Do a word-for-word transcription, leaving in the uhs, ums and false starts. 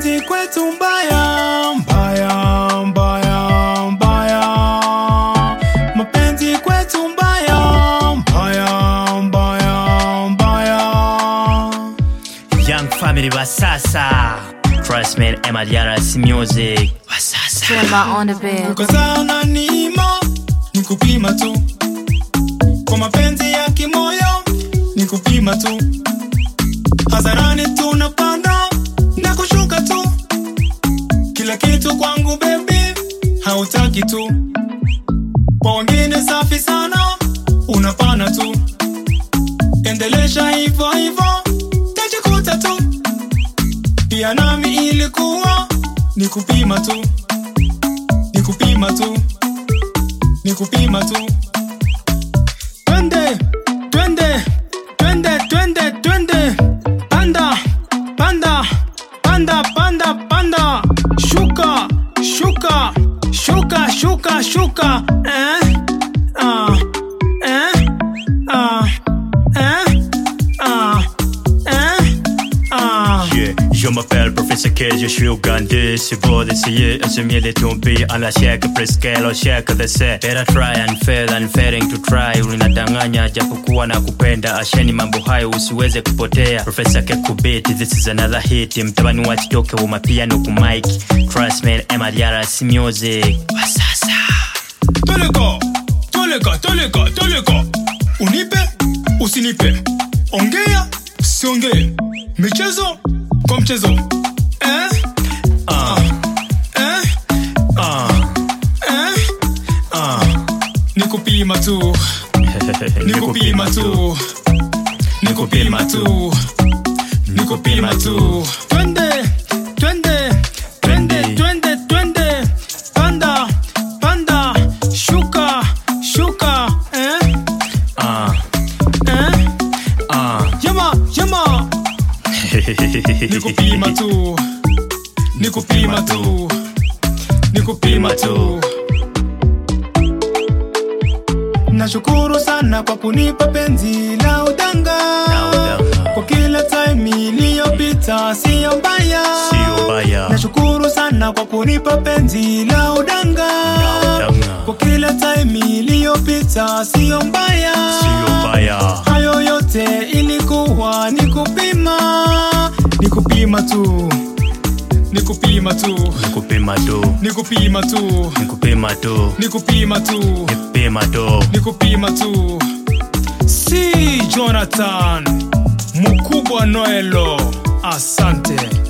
mapenzi kwetu mbaya, mbaya, mbaya, mbaya. Mapenzi kwetu mbaya, mbaya, mbaya, mbaya. Young family wa sasa, Trust me, M D R S music wa sasa. Swimmer on the bed. Kazana nimo, nikupima tu. Kwa mapenzi ya kimoyo, nikupima tu. Hazarani tunapanda na kushuka tu. Kila kitu kwangu baby, hautaki tu. Kwa wengine safi sana, unapana tu. Endelesha hivyo hivyo, tajikuta tu. Pia nami ilikuwa, nikupima tu. Nikupima tu. Nikupima tu. Twende, twende, twende, twende, twende. Panda, panda, panda, panda, panda. Shuka, shuka, shuka, shuka, shuka. Eh? Ah, eh? Ah, eh? Ah, eh? Ah. Yeah, je m'appelle Professeur K, je suis ougandais. C'est beau d'essayer, assumer les tombées. À la chèque, presque, la chèque de c'est. Better try and fail than failing to try. Ulinadanganya, japokuwa na kupenda. Asheni mambo hayo usiweze kupotea. Professor K kubeti, this is another hit. Mtabani wa chitoke wa mapiano kumike. Trust me, M D R S music wa sasa. Toleka, toleka, toleka, toleka. Unipe, usinipe. Ongea, siongee. Michezo, kwa mchezo. Eh? Ah. Eh? Ah. Eh? Ah. Nikupima tu. Nikupima tu. Nikupima tu. Nikupima tu. Twende, twende, twende, twende, twende. Panda, panda, shuka, shuka. Eh? Ah. Eh? Ah. Yama, yama. Nikupima tu. Nikupima tu. Nikupima tu. Nashukuru sana kwa kunipa penzi la udanga. Kwa kila time iliyopita sio mbaya. Sio mbaya. Nashukuru sana kwa kunipa penzi la udanga. Kwa kila time iliyopita sio mbaya. Sio mbaya. Hayo yote ilikuwa nikupima. Nikupima tu. Nikupima tu. Nikupima tu. Nikupima tu. Nikupima tu. Nikupima tu. Nikupima tu. Nikupima tu. Si Jonathan Mukubwa Noelo. Asante.